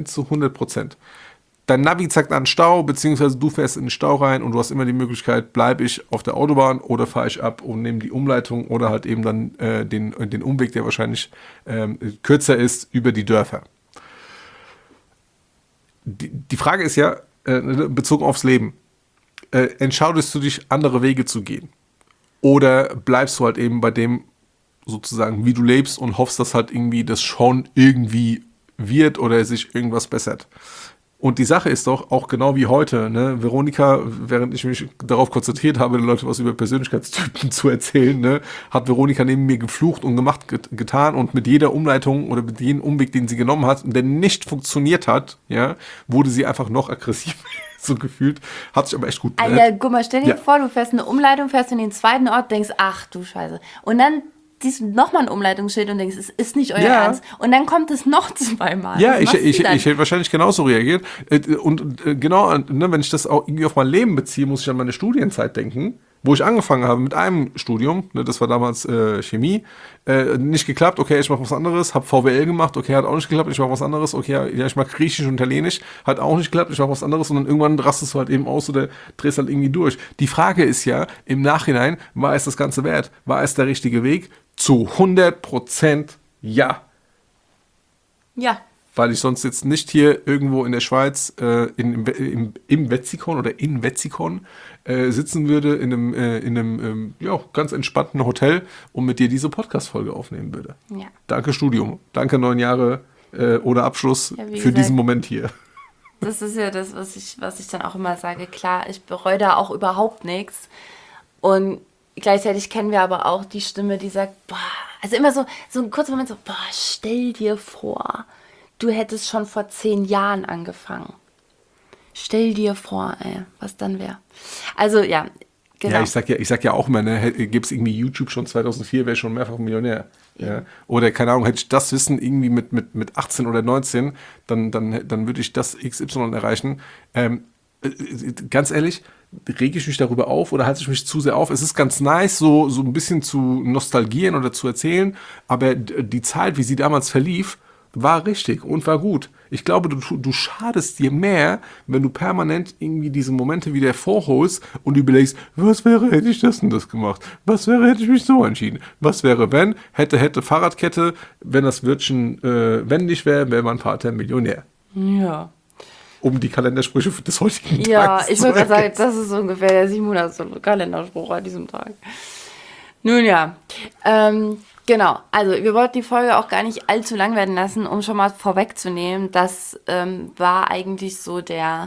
Dein Navi zeigt an Stau, beziehungsweise du fährst in den Stau rein und du hast immer die Möglichkeit, bleibe ich auf der Autobahn oder fahre ich ab und nehme die Umleitung oder halt eben dann den Umweg, der wahrscheinlich kürzer ist, über die Dörfer. Die Frage ist ja, bezogen aufs Leben, entscheidest du dich, andere Wege zu gehen? Oder bleibst du halt eben bei dem, sozusagen, wie du lebst und hoffst, dass halt irgendwie das schon irgendwie wird oder sich irgendwas bessert. Und die Sache ist doch auch genau wie heute, ne? Veronika, während ich mich darauf konzentriert habe, den Leuten was über Persönlichkeitstypen zu erzählen, ne, hat Veronika neben mir geflucht und gemacht, getan und mit jeder Umleitung oder mit jedem Umweg, den sie genommen hat, der nicht funktioniert hat, ja, wurde sie einfach noch aggressiv, so gefühlt, hat sich aber echt gut Alter, guck mal, stell dir vor, du fährst eine Umleitung, fährst in den zweiten Ort, denkst, ach du Scheiße. Und dann siehst du nochmal ein Umleitungsschild und denkst, es ist nicht euer Ernst. Und dann kommt es noch zweimal. Ja, ich hätte wahrscheinlich genauso reagiert. Und genau, ne, wenn ich das auch irgendwie auf mein Leben beziehe, muss ich an meine Studienzeit denken, wo ich angefangen habe mit einem Studium, ne, das war damals Chemie, nicht geklappt, okay, ich mache was anderes, habe VWL gemacht, okay, hat auch nicht geklappt, ich mache was anderes, okay, ja, ich mag Griechisch und Italienisch, hat auch nicht geklappt, ich mache was anderes und dann irgendwann rastest du halt eben aus oder drehst halt irgendwie durch. Die Frage ist ja, im Nachhinein, war es das Ganze wert? War es der richtige Weg? Zu 100% ja. Ja. Weil ich sonst jetzt nicht hier irgendwo in der Schweiz im Wetzikon oder in Wetzikon sitzen würde in einem ja, ganz entspannten Hotel und mit dir diese Podcast-Folge aufnehmen würde. Ja. Danke Studium, danke 9 Jahre ohne Abschluss für diesen Moment hier. Das ist ja das, was ich dann auch immer sage. Klar, ich bereue da auch überhaupt nichts. Und gleichzeitig kennen wir aber auch die Stimme, die sagt, boah, also immer so ein kurzer Moment so, boah, stell dir vor, du hättest schon vor 10 Jahren angefangen. Stell dir vor, ey, was dann wäre. Also, ja, genau. Ja, ich sag ja auch immer, ne, gäbe es irgendwie YouTube schon 2004, wäre ich schon mehrfach Millionär. Ja. Oder, keine Ahnung, hätte ich das Wissen irgendwie mit 18 oder 19, dann würde ich das XY erreichen. Ganz ehrlich, rege ich mich darüber auf oder halte ich mich zu sehr auf? Es ist ganz nice, so ein bisschen zu nostalgieren oder zu erzählen, aber die Zeit, wie sie damals verlief, war richtig und war gut. Ich glaube, du schadest dir mehr, wenn du permanent irgendwie diese Momente wieder vorholst und überlegst, was wäre, hätte ich das und das gemacht? Was wäre, hätte ich mich so entschieden? Was wäre, wenn, hätte, Fahrradkette, wenn das Wörtchen wendig wäre, wäre mein Vater Millionär. Ja. Um die Kalendersprüche des heutigen Tages Ja, ich würde sagen, das ist ungefähr der 700. Kalenderspruch an diesem Tag. Nun ja, genau. Also wir wollten die Folge auch gar nicht allzu lang werden lassen, um schon mal vorwegzunehmen. Das war eigentlich so der,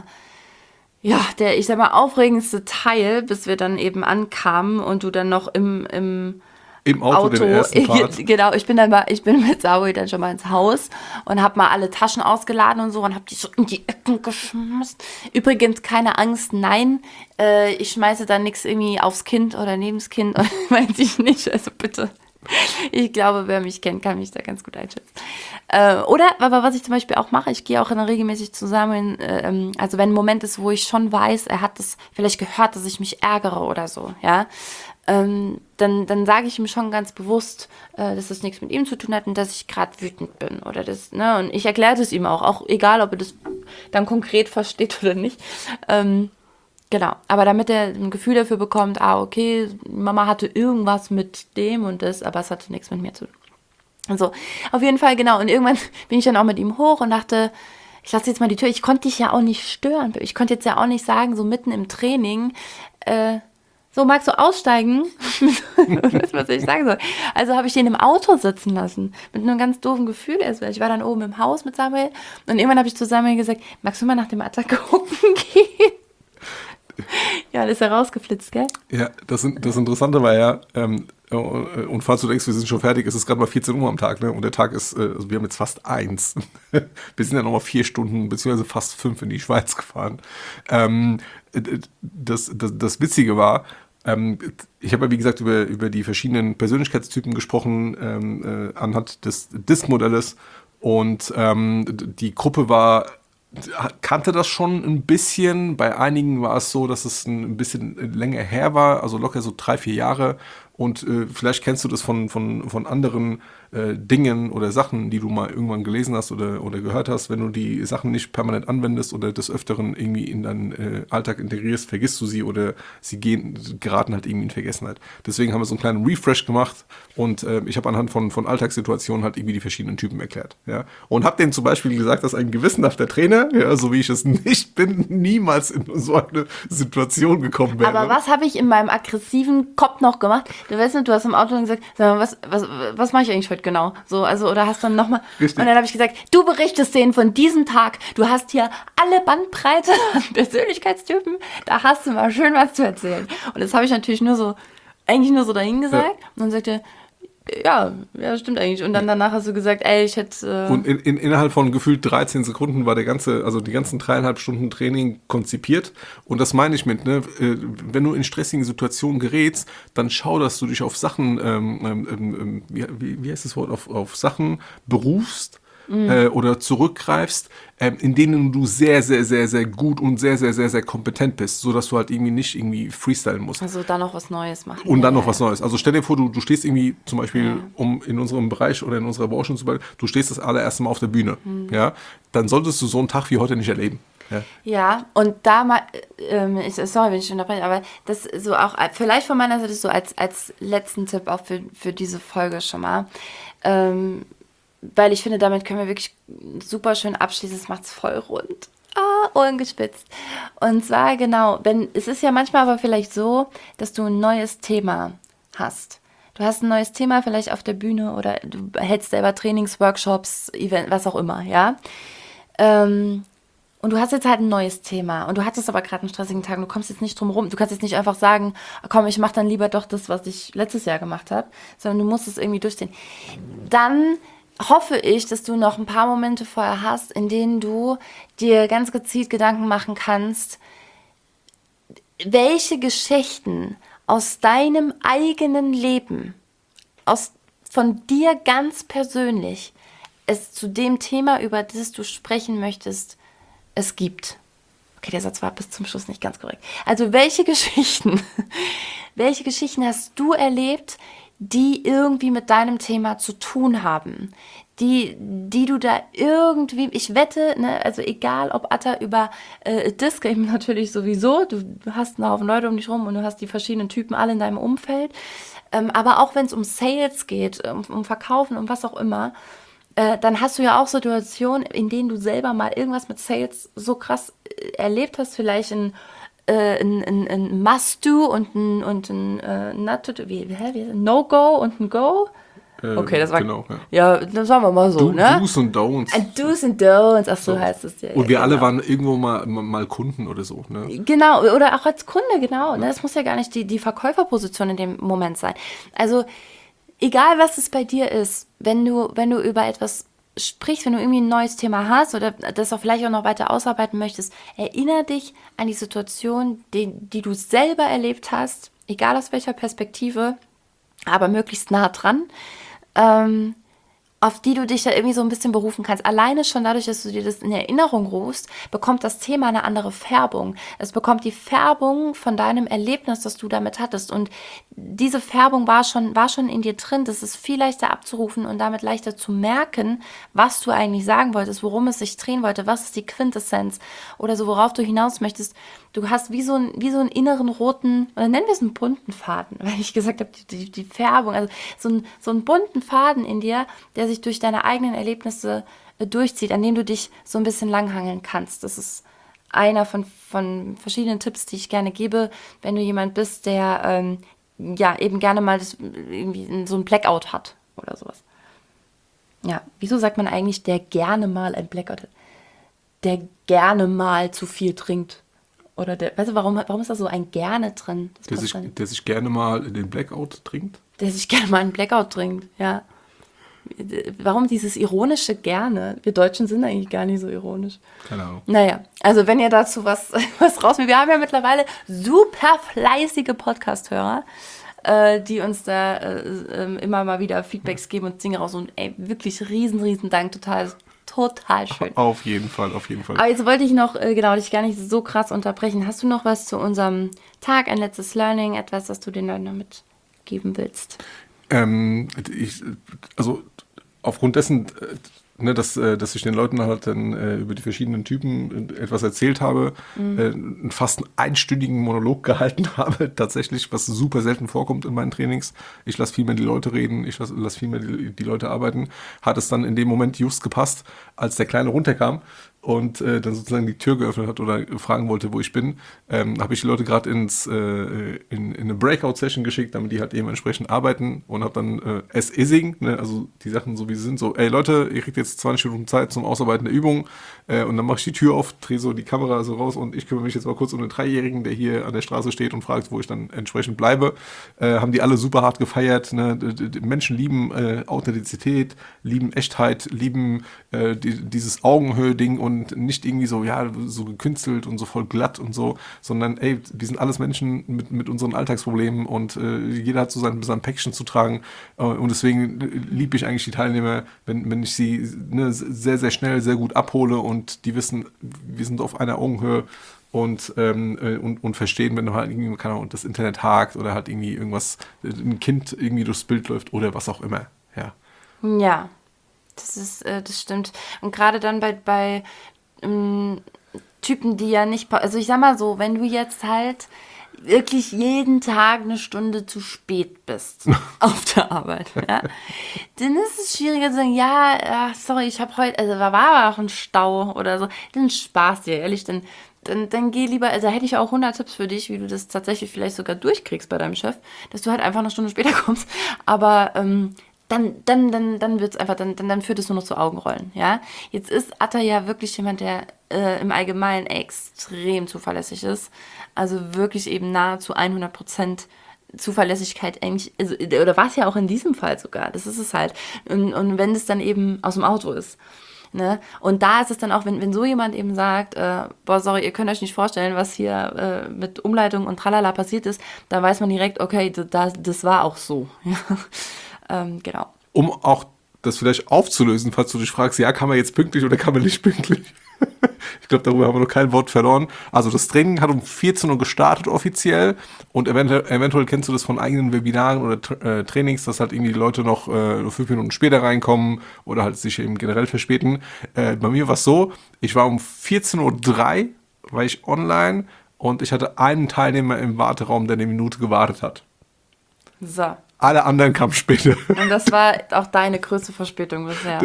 ich sag mal, aufregendste Teil, bis wir dann eben ankamen und du dann noch im Auto, den ersten Part. Genau, ich bin mit Saui dann schon mal ins Haus und habe mal alle Taschen ausgeladen und so und habe die so in die Ecken geschmissen. Übrigens, keine Angst, nein, ich schmeiße da nichts irgendwie aufs Kind oder neben das Kind, weiß ich nicht, also bitte. Ich glaube, wer mich kennt, kann mich da ganz gut einschätzen. Aber was ich zum Beispiel auch mache, ich gehe auch immer regelmäßig zusammen, also wenn ein Moment ist, wo ich schon weiß, er hat das vielleicht gehört, dass ich mich ärgere oder so, ja, dann sage ich ihm schon ganz bewusst, dass das nichts mit ihm zu tun hat und dass ich gerade wütend bin oder das, ne, und ich erkläre das ihm auch egal, ob er das dann konkret versteht oder nicht, genau, aber damit er ein Gefühl dafür bekommt, okay, Mama hatte irgendwas mit dem und das, aber es hatte nichts mit mir zu tun. Also, auf jeden Fall, genau, und irgendwann bin ich dann auch mit ihm hoch und dachte, ich lasse jetzt mal die Tür, ich konnte dich ja auch nicht stören, ich konnte jetzt ja auch nicht sagen, so mitten im Training, so, magst du aussteigen? Was soll ich sagen soll? Also habe ich den im Auto sitzen lassen. Mit einem ganz doofen Gefühl erst. Ich war dann oben im Haus mit Samuel. Und irgendwann habe ich zu Samuel gesagt, magst du mal nach dem Attack gucken gehen? Ja, das ist ja rausgeflitzt, gell? Ja, das Interessante war ja, und falls du denkst, wir sind schon fertig, es ist gerade mal 14 Uhr am Tag, ne? Und der Tag ist, also wir haben jetzt fast 1. Wir sind ja nochmal 4 Stunden, beziehungsweise fast 5 in die Schweiz gefahren. Das Witzige war, ich habe ja, wie gesagt, über die verschiedenen Persönlichkeitstypen gesprochen, anhand des DISC-Modells. Und die Gruppe kannte das schon ein bisschen. Bei einigen war es so, dass es ein bisschen länger her war, also locker so 3-4 Jahre. Und vielleicht kennst du das von anderen Dingen oder Sachen, die du mal irgendwann gelesen hast oder gehört hast. Wenn du die Sachen nicht permanent anwendest oder des Öfteren irgendwie in deinen Alltag integrierst, vergisst du sie oder sie geraten halt irgendwie in Vergessenheit. Deswegen haben wir so einen kleinen Refresh gemacht und ich habe anhand von Alltagssituationen halt irgendwie die verschiedenen Typen erklärt. Ja? Und habe denen zum Beispiel gesagt, dass ein gewissenhafter Trainer, ja, so wie ich es nicht bin, niemals in so eine Situation gekommen wäre. Aber was habe ich in meinem aggressiven Kopf noch gemacht? Du weißt nicht, du hast im Auto dann gesagt, sag mal, was mache ich eigentlich heute genau? So, also, oder hast dann nochmal, und dann habe ich gesagt, du berichtest denen von diesem Tag, du hast hier alle Bandbreite an Persönlichkeitstypen, da hast du mal schön was zu erzählen. Und das habe ich natürlich eigentlich nur so dahin gesagt. Und dann sagte er, ja, stimmt eigentlich. Und dann danach hast du gesagt, ey, ich hätte... Und innerhalb von gefühlt 13 Sekunden war die ganzen 3,5 Stunden Training konzipiert. Und das meine ich mit, ne, wenn du in stressigen Situationen gerätst, dann schau, dass du dich auf Sachen, wie heißt das Wort, auf Sachen berufst, oder zurückgreifst, in denen du sehr, sehr, sehr, sehr gut und sehr, sehr, sehr, sehr kompetent bist, sodass du halt nicht irgendwie freestylen musst. Also dann noch was Neues machen. Und dann noch was Neues. Also stell dir vor, du stehst irgendwie zum Beispiel, um in unserem Bereich oder in unserer Branche zu bleiben, du stehst das allererste Mal auf der Bühne. Ja? Dann solltest du so einen Tag wie heute nicht erleben. Ja, und da mal, sorry, wenn ich unterbreche, aber das so auch, vielleicht von meiner Seite so als letzten Tipp auch für diese Folge schon mal, weil ich finde, damit können wir wirklich super schön abschließen. Es macht es voll rund. Ohren gespitzt. Und zwar genau, es ist ja manchmal aber vielleicht so, dass du ein neues Thema hast. Du hast ein neues Thema vielleicht auf der Bühne oder du hältst selber Trainings, Workshops, Event, was auch immer, ja. Und du hast jetzt halt ein neues Thema und du hattest aber gerade einen stressigen Tag und du kommst jetzt nicht drum rum. Du kannst jetzt nicht einfach sagen, komm, ich mache dann lieber doch das, was ich letztes Jahr gemacht habe, sondern du musst es irgendwie durchziehen. Dann hoffe ich, dass du noch ein paar Momente vorher hast, in denen du dir ganz gezielt Gedanken machen kannst, welche Geschichten aus deinem eigenen Leben, von dir ganz persönlich, es zu dem Thema, über das du sprechen möchtest, es gibt. Okay, der Satz war bis zum Schluss nicht ganz korrekt. Also welche Geschichten hast du erlebt, die irgendwie mit deinem Thema zu tun haben, die du da irgendwie, ich wette, ne, also egal ob Atta über Disc eben natürlich sowieso, du hast einen Haufen Leute um dich rum und du hast die verschiedenen Typen alle in deinem Umfeld, aber auch wenn es um Sales geht, um Verkaufen, um was auch immer, dann hast du ja auch Situationen, in denen du selber mal irgendwas mit Sales so krass erlebt hast, vielleicht ein Must-Do und ein No-Go und ein Go. Okay, das war genau, ja, das sagen wir mal so, ne? Do's und Don'ts. Do's and Don'ts, ach so heißt es ja. Und wir genau. alle waren irgendwo mal Kunden oder so, ne? Genau, oder auch als Kunde, genau. Ne? Das muss ja gar nicht die Verkäuferposition in dem Moment sein. Also, egal was es bei dir ist, wenn du über etwas sprichst, wenn du irgendwie ein neues Thema hast oder das auch vielleicht auch noch weiter ausarbeiten möchtest, erinnere dich an die Situation, die du selber erlebt hast, egal aus welcher Perspektive, aber möglichst nah dran, auf die du dich da irgendwie so ein bisschen berufen kannst. Alleine schon dadurch, dass du dir das in Erinnerung rufst, bekommt das Thema eine andere Färbung. Es bekommt die Färbung von deinem Erlebnis, das du damit hattest. Und diese Färbung war schon in dir drin. Das ist viel leichter abzurufen und damit leichter zu merken, was du eigentlich sagen wolltest, worum es sich drehen wollte, was ist die Quintessenz oder so, worauf du hinaus möchtest. Du hast wie so einen inneren roten, oder nennen wir es einen bunten Faden, weil ich gesagt habe, die Färbung, also so einen bunten Faden in dir, der sich durch deine eigenen Erlebnisse durchzieht, an dem du dich so ein bisschen langhangeln kannst. Das ist einer von verschiedenen Tipps, die ich gerne gebe, wenn du jemand bist, der eben gerne mal irgendwie so ein Blackout hat oder sowas. Ja, wieso sagt man eigentlich, der gerne mal ein Blackout hat? Der gerne mal zu viel trinkt. Oder weißt du, warum ist da so ein gerne drin? Der sich gerne mal in den Blackout trinkt? Der sich gerne mal einen Blackout trinkt, ja. Warum dieses ironische gerne? Wir Deutschen sind eigentlich gar nicht so ironisch. Keine Ahnung. Naja, also wenn ihr dazu was raus... Wir haben ja mittlerweile super fleißige Podcast-Hörer, die uns da immer mal wieder Feedbacks geben und Dinge raus. Und ey, wirklich riesen Dank, total schön. Auf jeden Fall. Aber jetzt wollte ich noch, dich gar nicht so krass unterbrechen. Hast du noch was zu unserem Tag, ein letztes Learning, etwas, das du den Leuten noch mitgeben willst? Also aufgrund dessen, ne, dass ich den Leuten halt dann über die verschiedenen Typen etwas erzählt habe, fast einen einstündigen Monolog gehalten habe, tatsächlich, was super selten vorkommt in meinen Trainings. Ich lasse viel mehr die Leute reden, ich lass viel mehr die Leute arbeiten. Hat es dann in dem Moment just gepasst, als der Kleine runterkam und dann sozusagen die Tür geöffnet hat oder fragen wollte, wo ich bin, habe ich die Leute gerade in eine Breakout-Session geschickt, damit die halt eben entsprechend arbeiten und habe dann As-Ising, ne, also die Sachen so wie sie sind, so, ey Leute, ihr kriegt jetzt 20 Minuten Zeit zum Ausarbeiten der Übung und dann mache ich die Tür auf, drehe so die Kamera so raus und ich kümmere mich jetzt mal kurz um den Dreijährigen, der hier an der Straße steht und fragt, wo ich dann entsprechend bleibe. Haben die alle super hart gefeiert, ne? Die Menschen lieben Authentizität, lieben Echtheit, lieben dieses Augenhöhe-Ding und nicht irgendwie so, ja, so gekünstelt und so voll glatt und so, sondern ey, wir sind alles Menschen mit unseren Alltagsproblemen und jeder hat so sein Päckchen zu tragen und deswegen liebe ich eigentlich die Teilnehmer, wenn ich sie sehr, sehr schnell, sehr gut abhole und die wissen, wir sind auf einer Augenhöhe und verstehen, wenn halt irgendwie, keine Ahnung, das Internet hakt oder halt irgendwie irgendwas, ein Kind irgendwie durchs Bild läuft oder was auch immer, ja. Ja, das stimmt. Und gerade dann bei Typen, die ja nicht, also ich sag mal so, wenn du jetzt halt wirklich jeden Tag eine Stunde zu spät bist auf der Arbeit, ja, dann ist es schwieriger zu sagen, ja, sorry, ich habe heute, also da war aber auch ein Stau oder so, dann Spaß dir, ehrlich, dann geh lieber, also hätte ich auch 100 Tipps für dich, wie du das tatsächlich vielleicht sogar durchkriegst bei deinem Chef, dass du halt einfach eine Stunde später kommst, aber dann wird's einfach, dann führt es nur noch zu Augenrollen, ja. Jetzt ist Atta ja wirklich jemand, der im Allgemeinen extrem zuverlässig ist. Also wirklich eben nahezu 100% Zuverlässigkeit eigentlich, also, oder war es ja auch in diesem Fall sogar, das ist es halt. Und wenn es dann eben aus dem Auto ist, ne? Und da ist es dann auch, wenn so jemand eben sagt, boah, sorry, ihr könnt euch nicht vorstellen, was hier mit Umleitung und tralala passiert ist, da weiß man direkt, okay, das war auch so, ja. Genau. Um auch das vielleicht aufzulösen, falls du dich fragst, ja, kann man jetzt pünktlich oder kann man nicht pünktlich? Ich glaube, darüber haben wir noch kein Wort verloren. Also das Training hat um 14 Uhr gestartet offiziell und eventuell kennst du das von eigenen Webinaren oder Trainings, dass halt irgendwie die Leute noch 5 Minuten später reinkommen oder halt sich eben generell verspäten. Bei mir war es so, ich war um 14:03 Uhr war ich online und ich hatte einen Teilnehmer im Warteraum, der eine Minute gewartet hat. So. Alle anderen kamen später. Und das war auch deine größte Verspätung bisher.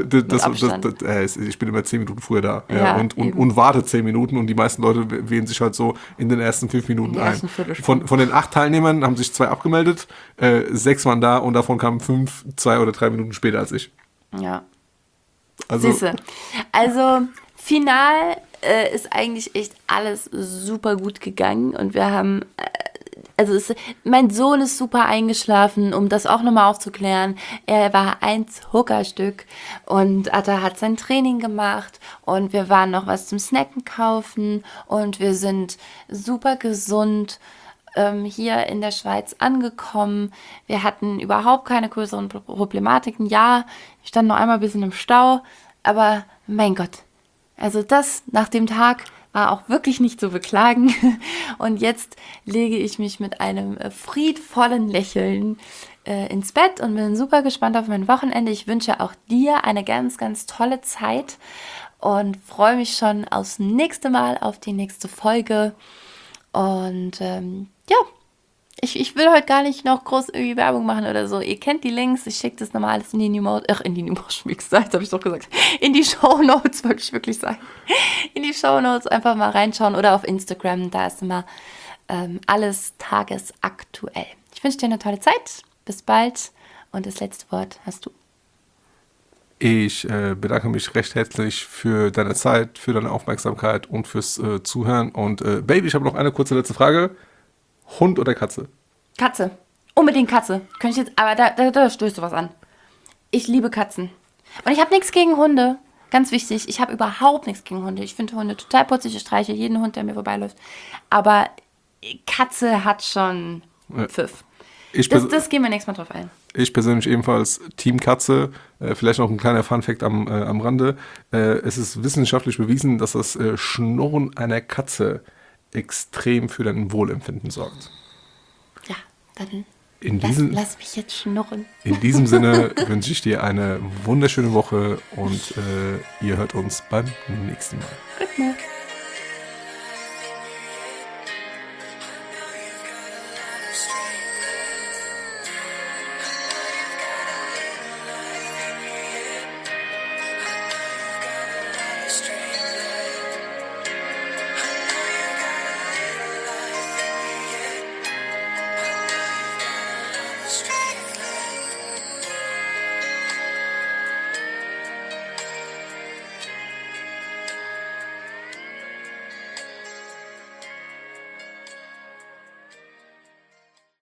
Ich bin immer 10 Minuten früher da. Ja, und warte 10 Minuten und die meisten Leute wählen sich halt so in den ersten 5 Minuten ein. Von den 8 Teilnehmern haben sich 2 abgemeldet, 6 waren da und davon kamen 5, 2 oder 3 Minuten später als ich. Ja. Also, Siehste. Also final ist eigentlich echt alles super gut gegangen und wir haben... mein Sohn ist super eingeschlafen, um das auch nochmal aufzuklären. Er war ein Zuckerstück und Atta hat sein Training gemacht und wir waren noch was zum Snacken kaufen und wir sind super gesund hier in der Schweiz angekommen. Wir hatten überhaupt keine größeren Problematiken. Ja, ich stand noch einmal ein bisschen im Stau, aber mein Gott, also das nach dem Tag war auch wirklich nicht zu beklagen. Und jetzt lege ich mich mit einem friedvollen Lächeln ins Bett und bin super gespannt auf mein Wochenende. Ich wünsche auch dir eine ganz, ganz tolle Zeit und freue mich schon aufs nächste Mal, auf die nächste Folge. Und ja, ich will heute gar nicht noch groß irgendwie Werbung machen oder so. Ihr kennt die Links, ich schicke das nochmal alles in die Newmotion-Mix, jetzt habe ich doch gesagt. In die Shownotes, wollte ich wirklich sagen. In die Shownotes einfach mal reinschauen oder auf Instagram, da ist immer alles tagesaktuell. Ich wünsche dir eine tolle Zeit, bis bald und das letzte Wort hast du. Ich bedanke mich recht herzlich für deine Zeit, für deine Aufmerksamkeit und fürs Zuhören. Und Baby, ich habe noch eine kurze letzte Frage. Hund oder Katze? Katze. Unbedingt Katze. Könnte ich jetzt, aber da stößt du was an. Ich liebe Katzen. Und ich habe nichts gegen Hunde. Ganz wichtig, ich habe überhaupt nichts gegen Hunde. Ich finde Hunde total putzig. Ich streiche jeden Hund, der mir vorbeiläuft. Aber Katze hat schon Pfiff. Das gehen wir nächstes Mal drauf ein. Ich persönlich ebenfalls Team Katze. Vielleicht noch ein kleiner Funfact am Rande. Es ist wissenschaftlich bewiesen, dass das Schnurren einer Katze extrem für dein Wohlempfinden sorgt. Ja, dann Lass mich jetzt schnurren. In diesem Sinne wünsche ich dir eine wunderschöne Woche und ihr hört uns beim nächsten Mal. Gute Nacht.